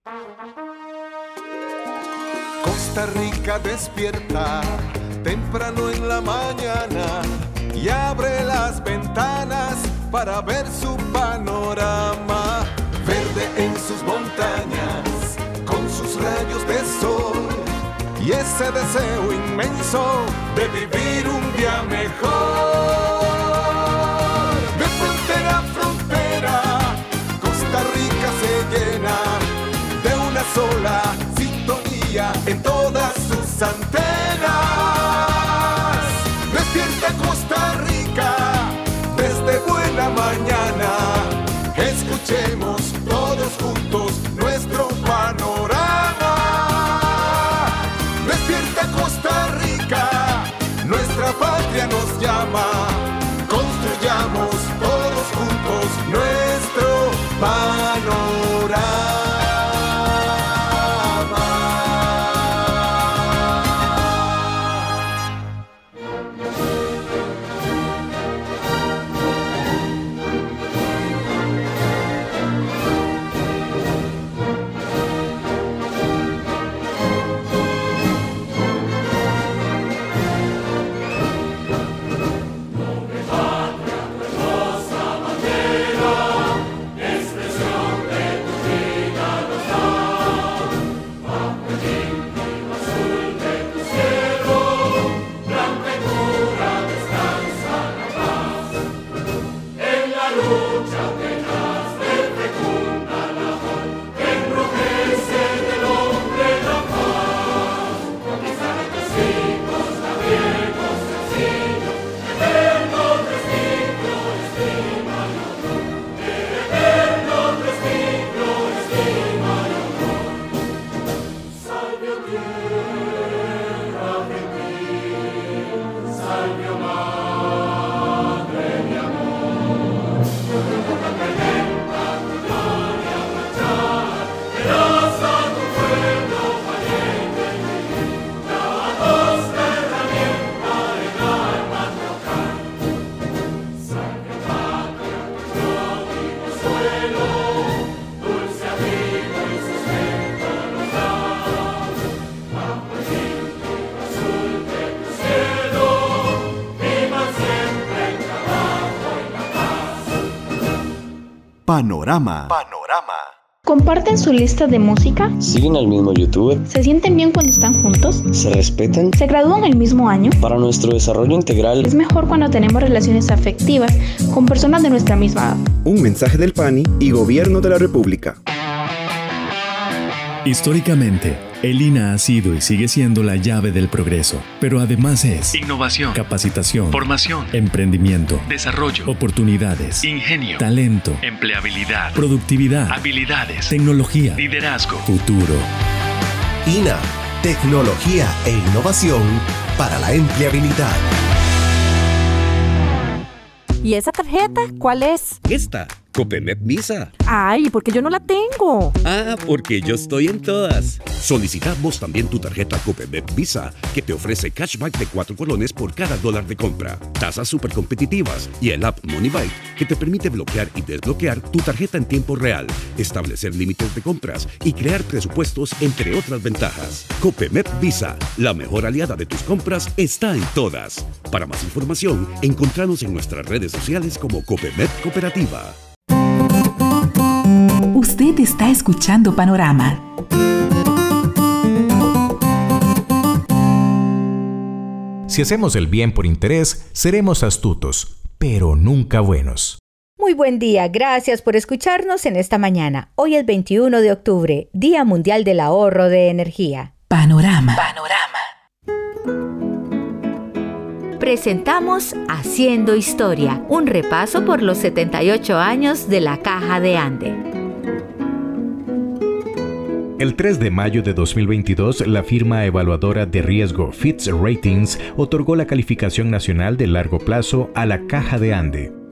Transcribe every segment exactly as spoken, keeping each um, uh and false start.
Costa Rica despierta temprano en la mañana y abre las ventanas para ver su panorama. Verde en sus montañas, con sus rayos de sol y ese deseo inmenso de vivir un día mejor. De frontera a frontera, Costa Rica se llena de una sola sintonía en todas sus antenas. Despierta Costa Rica desde buena mañana. Escuchemos todos juntos nuestro panorama. Despierta Costa Rica, nuestra patria nos llama. Construyamos todos juntos nuestro panorama. Panorama. Panorama. ¿Comparten su lista de música? ¿Siguen al mismo youtuber? ¿Se sienten bien cuando están juntos? ¿Se respetan? ¿Se gradúan el mismo año? Para nuestro desarrollo integral es mejor cuando tenemos relaciones afectivas con personas de nuestra misma edad. Un mensaje del P A N I y Gobierno de la República. Históricamente, el I N A ha sido y sigue siendo la llave del progreso, pero además es innovación, capacitación, formación, emprendimiento, desarrollo, oportunidades, ingenio, talento, empleabilidad, productividad, habilidades, tecnología, liderazgo, futuro. I N A, tecnología e innovación para la empleabilidad. ¿Y esa tarjeta cuál es? Esta, Copemet Visa. Ay, ¿por qué yo no la tengo? Ah, porque yo estoy en todas. Solicita vos también tu tarjeta Copemet Visa, que te ofrece cashback de cuatro colones por cada dólar de compra, tasas súper competitivas y el app MoneyBite, que te permite bloquear y desbloquear tu tarjeta en tiempo real, establecer límites de compras y crear presupuestos, entre otras ventajas. Copemet Visa, la mejor aliada de tus compras, está en todas. Para más información, encontranos en nuestras redes sociales como Copemet Cooperativa. Usted está escuchando Panorama. Si hacemos el bien por interés, seremos astutos, pero nunca buenos. Muy buen día, gracias por escucharnos en esta mañana. Hoy es veintiuno de octubre, Día Mundial del Ahorro de Energía. Panorama. Panorama. Presentamos Haciendo Historia, un repaso por los setenta y ocho años de la Caja de Ande. El tres de mayo de dos mil veintidós, la firma evaluadora de riesgo Fitch Ratings otorgó la calificación nacional de largo plazo a la Caja de Ande.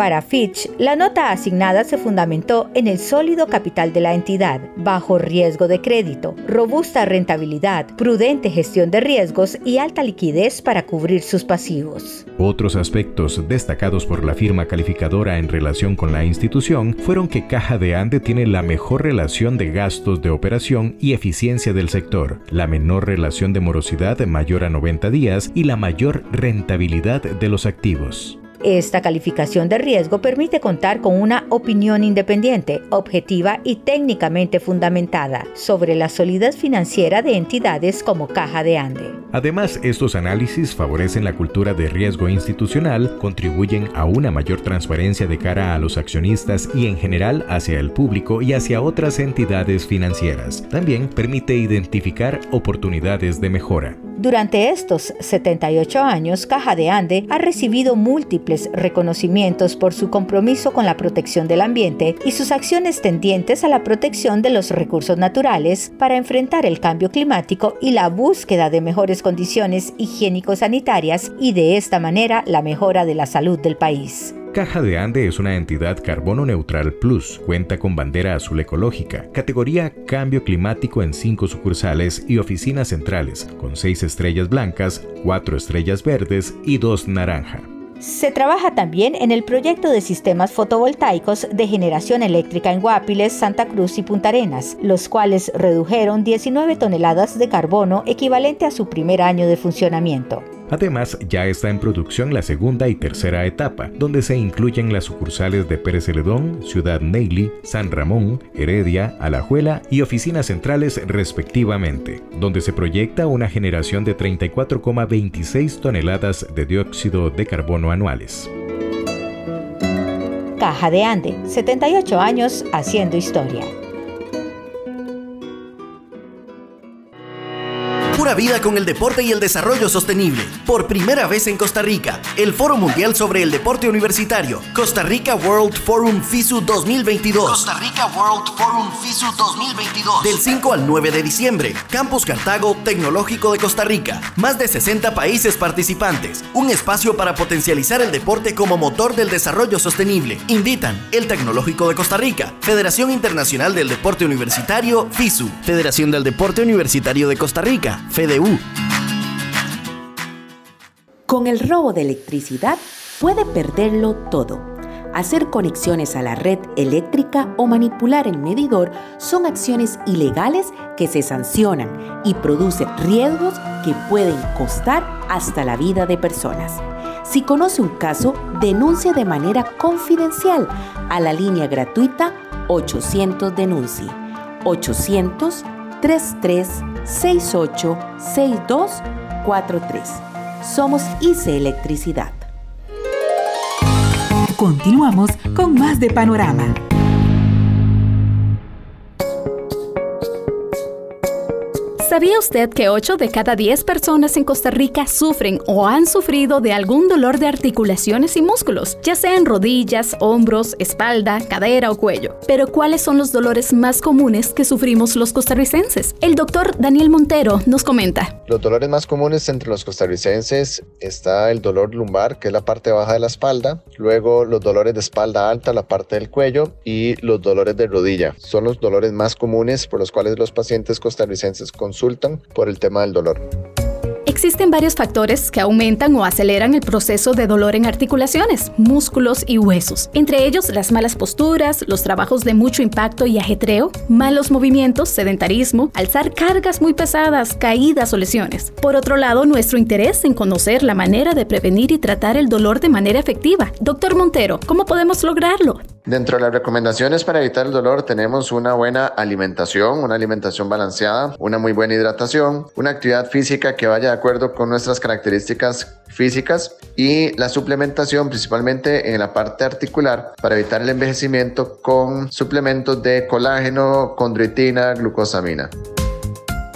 Para Fitch, la nota asignada se fundamentó en el sólido capital de la entidad, bajo riesgo de crédito, robusta rentabilidad, prudente gestión de riesgos y alta liquidez para cubrir sus pasivos. Otros aspectos destacados por la firma calificadora en relación con la institución fueron que Caja de Ande tiene la mejor relación de gastos de operación y eficiencia del sector, la menor relación de morosidad mayor a noventa días y la mayor rentabilidad de los activos. Esta calificación de riesgo permite contar con una opinión independiente, objetiva y técnicamente fundamentada sobre la solidez financiera de entidades como Caja de Ande. Además, estos análisis favorecen la cultura de riesgo institucional, contribuyen a una mayor transparencia de cara a los accionistas y en general hacia el público y hacia otras entidades financieras. También permite identificar oportunidades de mejora. Durante estos setenta y ocho años, Caja de Ande ha recibido múltiples reconocimientos por su compromiso con la protección del ambiente y sus acciones tendientes a la protección de los recursos naturales para enfrentar el cambio climático y la búsqueda de mejores condiciones higiénico-sanitarias y de esta manera la mejora de la salud del país. Caja de Ande es una entidad Carbono Neutral Plus, cuenta con bandera azul ecológica, categoría Cambio Climático en cinco sucursales y oficinas centrales, con seis estrellas blancas, cuatro estrellas verdes y dos naranja. Se trabaja también en el proyecto de sistemas fotovoltaicos de generación eléctrica en Guapiles, Santa Cruz y Punta Arenas, los cuales redujeron diecinueve toneladas de carbono, equivalente a su primer año de funcionamiento. Además, ya está en producción la segunda y tercera etapa, donde se incluyen las sucursales de Pérez Celedón, Ciudad Neyli, San Ramón, Heredia, Alajuela y oficinas centrales respectivamente, donde se proyecta una generación de treinta y cuatro coma veintiséis toneladas de dióxido de carbono anuales. Caja de Ande, setenta y ocho años haciendo historia. Pura vida con el deporte y el desarrollo sostenible. Por primera vez en Costa Rica, el Foro Mundial sobre el Deporte Universitario. Costa Rica World Forum FISU dos mil veintidós. Costa Rica World Forum FISU dos mil veintidós. Del cinco al nueve de diciembre. Campus Cartago Tecnológico de Costa Rica. Más de sesenta países participantes. Un espacio para potencializar el deporte como motor del desarrollo sostenible. Invitan el Tecnológico de Costa Rica, Federación Internacional del Deporte Universitario FISU, Federación del Deporte Universitario de Costa Rica, FEDEU. Con el robo de electricidad puede perderlo todo. Hacer conexiones a la red eléctrica o manipular el medidor son acciones ilegales que se sancionan y producen riesgos que pueden costar hasta la vida de personas. Si conoce un caso, denuncie de manera confidencial a la línea gratuita ochocientos denuncie. ochocientos, treinta y tres, sesenta y ocho, sesenta y dos, cuarenta y tres. Somos I C E Electricidad. Continuamos con más de Panorama. ¿Sabía usted que ocho de cada diez personas en Costa Rica sufren o han sufrido de algún dolor de articulaciones y músculos, ya sea en rodillas, hombros, espalda, cadera o cuello? Pero ¿cuáles son los dolores más comunes que sufrimos los costarricenses? El doctor Daniel Montero nos comenta. Los dolores más comunes entre los costarricenses está el dolor lumbar, que es la parte baja de la espalda, luego los dolores de espalda alta, la parte del cuello, y los dolores de rodilla. Son los dolores más comunes por los cuales los pacientes costarricenses consultan por el tema del dolor. Existen varios factores que aumentan o aceleran el proceso de dolor en articulaciones, músculos y huesos. Entre ellos, las malas posturas, los trabajos de mucho impacto y ajetreo, malos movimientos, sedentarismo, alzar cargas muy pesadas, caídas o lesiones. Por otro lado, nuestro interés en conocer la manera de prevenir y tratar el dolor de manera efectiva. Doctor Montero, ¿cómo podemos lograrlo? Dentro de las recomendaciones para evitar el dolor tenemos una buena alimentación, una alimentación balanceada, una muy buena hidratación, una actividad física que vaya de acuerdo con nuestras características físicas y la suplementación principalmente en la parte articular para evitar el envejecimiento con suplementos de colágeno, condroitina, glucosamina.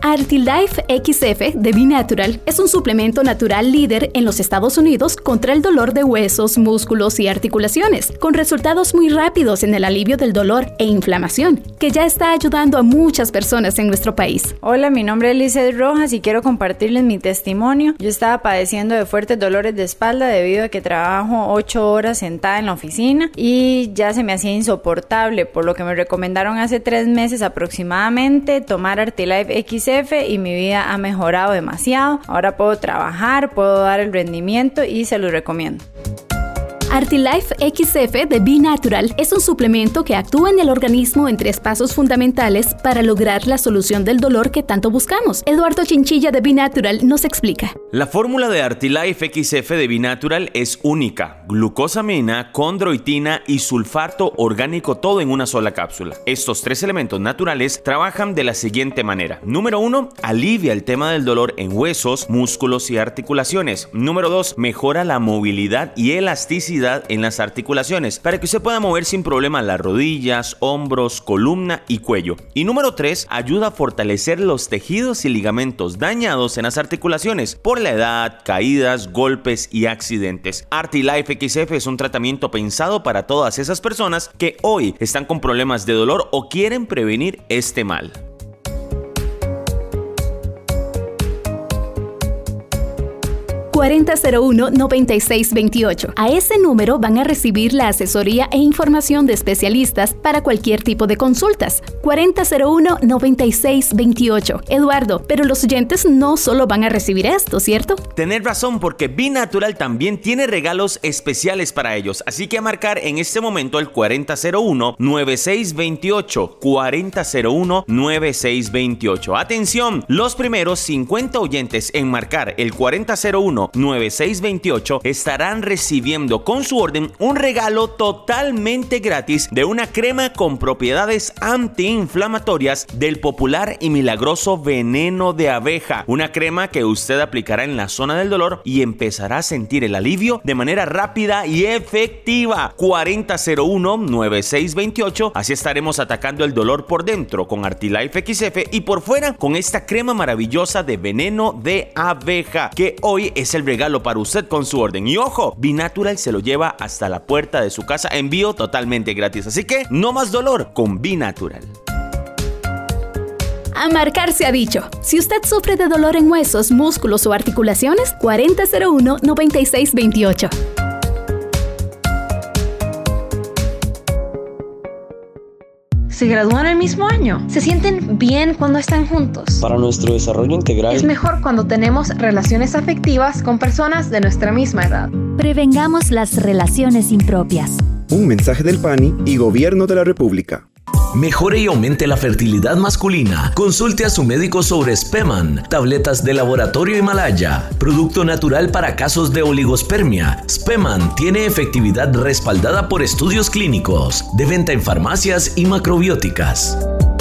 Artilife X F de B-Natural es un suplemento natural líder en los Estados Unidos contra el dolor de huesos, músculos y articulaciones, con resultados muy rápidos en el alivio del dolor e inflamación, que ya está ayudando a muchas personas en nuestro país. Hola, mi nombre es Lizeth Rojas y quiero compartirles mi testimonio. Yo estaba padeciendo de fuertes dolores de espalda debido a que trabajo ocho horas sentada en la oficina y ya se me hacía insoportable, por lo que me recomendaron hace tres meses aproximadamente tomar Artilife X F y mi vida ha mejorado demasiado. Ahora puedo trabajar, puedo dar el rendimiento y se lo recomiendo. Artilife X F de B-Natural es un suplemento que actúa en el organismo en tres pasos fundamentales para lograr la solución del dolor que tanto buscamos. Eduardo Chinchilla de B-Natural nos explica. La fórmula de Artilife X F de B-Natural es única: glucosamina, condroitina y sulfato orgánico, todo en una sola cápsula. Estos tres elementos naturales trabajan de la siguiente manera. Número uno, alivia el tema del dolor en huesos, músculos y articulaciones. Número dos, mejora la movilidad y elasticidad en las articulaciones para que se pueda mover sin problema las rodillas, hombros, columna y cuello. Y número tres, ayuda a fortalecer los tejidos y ligamentos dañados en las articulaciones por la edad, caídas, golpes y accidentes. Artilife X F es un tratamiento pensado para todas esas personas que hoy están con problemas de dolor o quieren prevenir este mal. cuarenta cero uno, noventa y seis veintiocho. A ese número van a recibir la asesoría e información de especialistas para cualquier tipo de consultas. cuarenta cero uno, noventa y seis veintiocho. Eduardo, pero los oyentes no solo van a recibir esto, ¿cierto? Tenés razón, porque B-Natural también tiene regalos especiales para ellos, así que a marcar en este momento el cuarenta cero uno, noventa y seis veintiocho. cuarenta cero uno, noventa y seis veintiocho. Atención, los primeros cincuenta oyentes en marcar el cuarenta cero uno, noventa y seis veintiocho estarán recibiendo con su orden un regalo totalmente gratis de una crema con propiedades antiinflamatorias del popular y milagroso veneno de abeja. Una crema que usted aplicará en la zona del dolor y empezará a sentir el alivio de manera rápida y efectiva. cuarenta cero uno, noventa y seis veintiocho. Así estaremos atacando el dolor por dentro con Artilife X F y por fuera con esta crema maravillosa de veneno de abeja, que hoy es el regalo para usted con su orden. Y ojo, B-Natural se lo lleva hasta la puerta de su casa, envío totalmente gratis. Así que no más dolor con B-Natural. A marcar se ha dicho. Si usted sufre de dolor en huesos, músculos o articulaciones, cuarenta cero uno, noventa y seis veintiocho. ¿Se gradúan el mismo año? ¿Se sienten bien cuando están juntos? Para nuestro desarrollo integral es mejor cuando tenemos relaciones afectivas con personas de nuestra misma edad. Prevengamos las relaciones impropias. Un mensaje del P A N I y Gobierno de la República. Mejore y aumente la fertilidad masculina. Consulte a su médico sobre Speman, tabletas de laboratorio Himalaya, producto natural para casos de oligospermia. Speman tiene efectividad respaldada por estudios clínicos, de venta en farmacias y macrobióticas.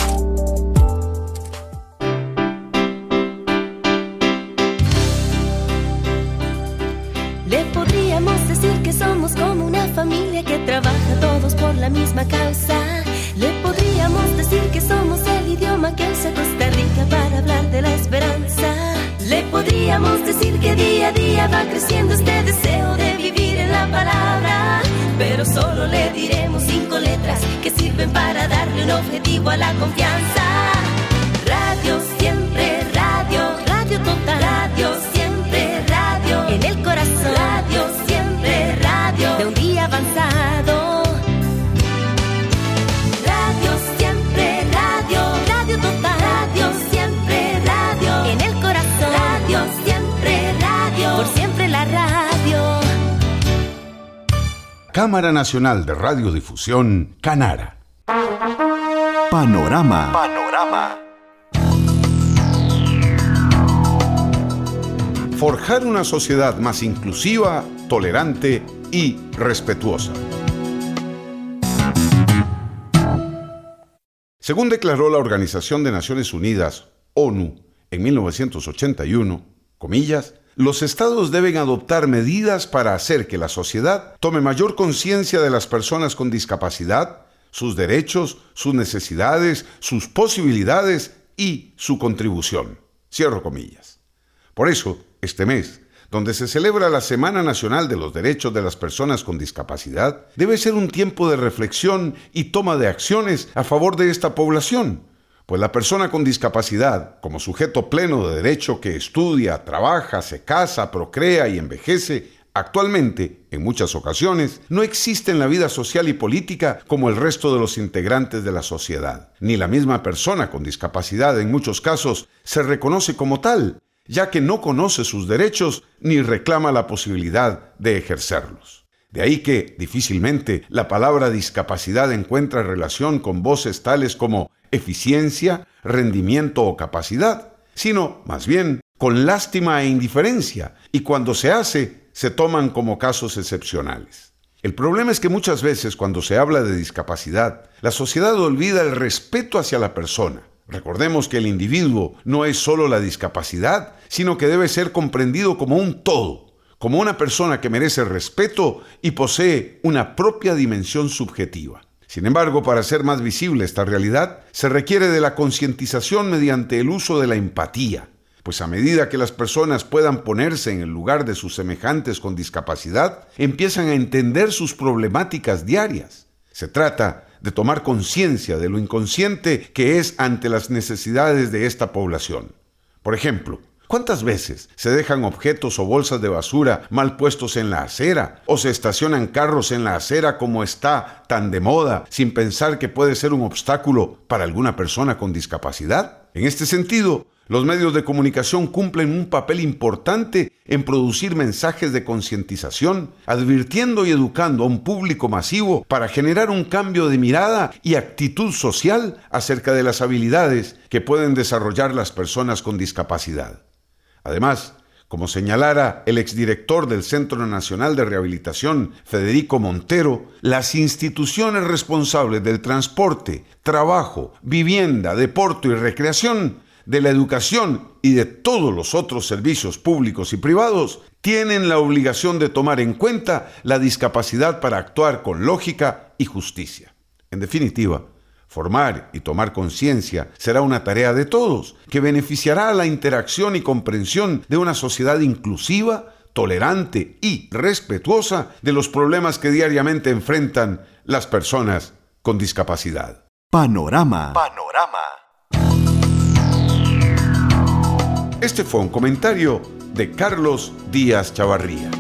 Le podríamos decir que somos como una familia que trabaja todos por la misma causa. Le podríamos decir que somos el idioma que usa Costa Rica para hablar de la esperanza. Le podríamos decir que día a día va creciendo este deseo de vivir en la palabra. Pero solo le diremos cinco letras que sirven para darle un objetivo a la confianza. Radio siempre, radio, radio total. Radio siempre, radio, en el corazón. Radio siempre, radio, de un día avanzado. Cámara Nacional de Radiodifusión, Canara. Panorama. Panorama. Forjar una sociedad más inclusiva, tolerante y respetuosa. Según declaró la Organización de Naciones Unidas, ONU, en mil novecientos ochenta y uno, comillas, los estados deben adoptar medidas para hacer que la sociedad tome mayor conciencia de las personas con discapacidad, sus derechos, sus necesidades, sus posibilidades y su contribución. Cierro comillas. Por eso, este mes, donde se celebra la Semana Nacional de los Derechos de las Personas con Discapacidad, debe ser un tiempo de reflexión y toma de acciones a favor de esta población, pues la persona con discapacidad, como sujeto pleno de derecho que estudia, trabaja, se casa, procrea y envejece, actualmente, en muchas ocasiones, no existe en la vida social y política como el resto de los integrantes de la sociedad. Ni la misma persona con discapacidad en muchos casos se reconoce como tal, ya que no conoce sus derechos ni reclama la posibilidad de ejercerlos. De ahí que, difícilmente, la palabra discapacidad encuentra relación con voces tales como eficiencia, rendimiento o capacidad, sino, más bien, con lástima e indiferencia, y cuando se hace, se toman como casos excepcionales. El problema es que muchas veces cuando se habla de discapacidad, la sociedad olvida el respeto hacia la persona. Recordemos que el individuo no es solo la discapacidad, sino que debe ser comprendido como un todo, como una persona que merece respeto y posee una propia dimensión subjetiva. Sin embargo, para hacer más visible esta realidad, se requiere de la concientización mediante el uso de la empatía, pues a medida que las personas puedan ponerse en el lugar de sus semejantes con discapacidad, empiezan a entender sus problemáticas diarias. Se trata de tomar conciencia de lo inconsciente que es ante las necesidades de esta población. Por ejemplo, ¿cuántas veces se dejan objetos o bolsas de basura mal puestos en la acera o se estacionan carros en la acera como está tan de moda sin pensar que puede ser un obstáculo para alguna persona con discapacidad? En este sentido, los medios de comunicación cumplen un papel importante en producir mensajes de concientización, advirtiendo y educando a un público masivo para generar un cambio de mirada y actitud social acerca de las habilidades que pueden desarrollar las personas con discapacidad. Además, como señalara el exdirector del Centro Nacional de Rehabilitación, Federico Montero, las instituciones responsables del transporte, trabajo, vivienda, deporte y recreación, de la educación y de todos los otros servicios públicos y privados, tienen la obligación de tomar en cuenta la discapacidad para actuar con lógica y justicia. En definitiva, formar y tomar conciencia será una tarea de todos, que beneficiará a la interacción y comprensión de una sociedad inclusiva, tolerante y respetuosa de los problemas que diariamente enfrentan las personas con discapacidad. Panorama. Panorama. Este fue un comentario de Carlos Díaz Chavarría.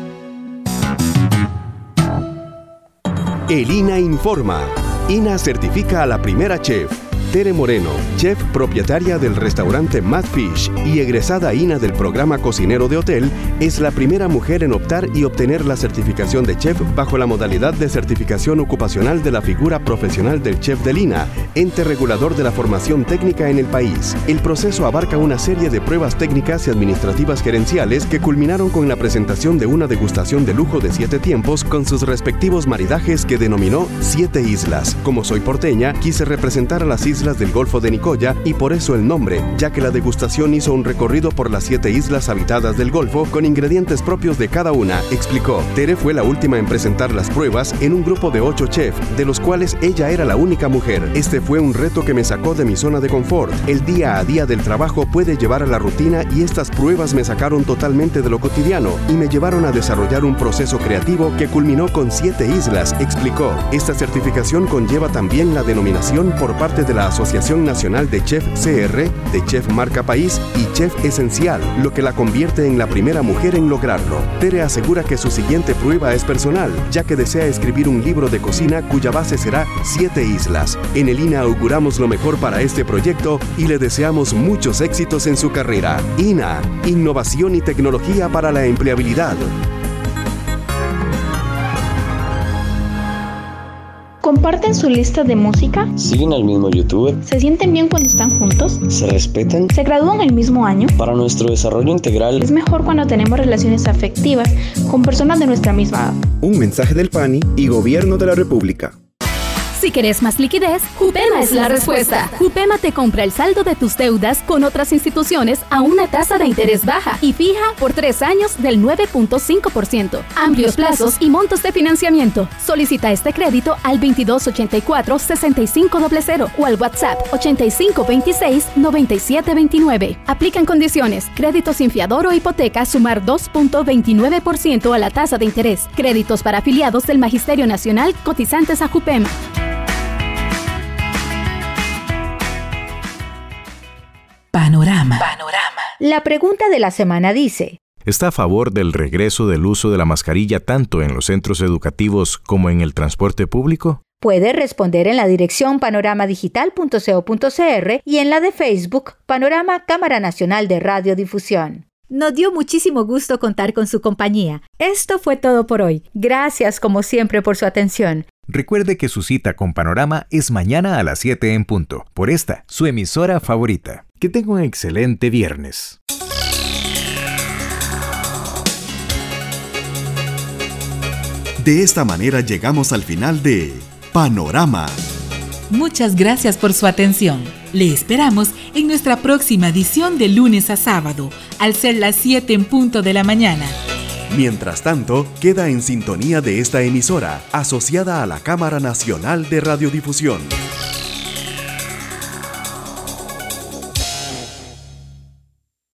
El I N A informa. I N A certifica a la primera chef. Tere Moreno, chef propietaria del restaurante Mad Fish y egresada I N A del programa cocinero de hotel, es la primera mujer en optar y obtener la certificación de chef bajo la modalidad de certificación ocupacional de la figura profesional del chef del I N A, ente regulador de la formación técnica en el país. El proceso abarca una serie de pruebas técnicas y administrativas gerenciales que culminaron con la presentación de una degustación de lujo de siete tiempos con sus respectivos maridajes que denominó Siete Islas. Como soy porteña, quise representar a las islas del Golfo de Nicoya y por eso el nombre, ya que la degustación hizo un recorrido por las siete islas habitadas del Golfo con ingredientes propios de cada una, explicó. Tere fue la última en presentar las pruebas en un grupo de ocho chefs, de los cuales ella era la única mujer. Este fue un reto que me sacó de mi zona de confort. El día a día del trabajo puede llevar a la rutina y estas pruebas me sacaron totalmente de lo cotidiano y me llevaron a desarrollar un proceso creativo que culminó con siete islas, explicó. Esta certificación conlleva también la denominación por parte de la Asociación Nacional de Chef C R, de Chef Marca País y Chef Esencial, lo que la convierte en la primera mujer en lograrlo. Tere asegura que su siguiente prueba es personal, ya que desea escribir un libro de cocina cuya base será Siete Islas. En el I N A auguramos lo mejor para este proyecto y le deseamos muchos éxitos en su carrera. I N A, innovación y tecnología para la empleabilidad. ¿Comparten su lista de música? ¿Siguen al mismo youtuber? ¿Se sienten bien cuando están juntos? ¿Se respetan? ¿Se gradúan el mismo año? Para nuestro desarrollo integral es mejor cuando tenemos relaciones afectivas con personas de nuestra misma edad. Un mensaje del P A N I y Gobierno de la República. Si querés más liquidez, Jupema es la respuesta. Jupema te compra el saldo de tus deudas con otras instituciones a una tasa de interés baja y fija por tres años del nueve punto cinco por ciento. Amplios plazos y montos de financiamiento. Solicita este crédito al veintidós ochenta y cuatro, sesenta y cinco cero cero o al WhatsApp ochenta y cinco veintiséis, noventa y siete veintinueve. Aplican condiciones. Crédito sin fiador o hipoteca sumar dos punto veintinueve por ciento a la tasa de interés. Créditos para afiliados del Magisterio Nacional cotizantes a Jupema. Panorama. Panorama. La pregunta de la semana dice: ¿está a favor del regreso del uso de la mascarilla tanto en los centros educativos como en el transporte público? Puede responder en la dirección panoramadigital punto co punto cr y en la de Facebook Panorama Cámara Nacional de Radiodifusión. Nos dio muchísimo gusto contar con su compañía. Esto fue todo por hoy. Gracias como siempre por su atención. Recuerde que su cita con Panorama es mañana a las siete en punto, por esta, su emisora favorita. Que tenga un excelente viernes. De esta manera llegamos al final de Panorama. Muchas gracias por su atención. Le esperamos en nuestra próxima edición de lunes a sábado, al ser las siete en punto de la mañana. Mientras tanto, queda en sintonía de esta emisora, asociada a la Cámara Nacional de Radiodifusión.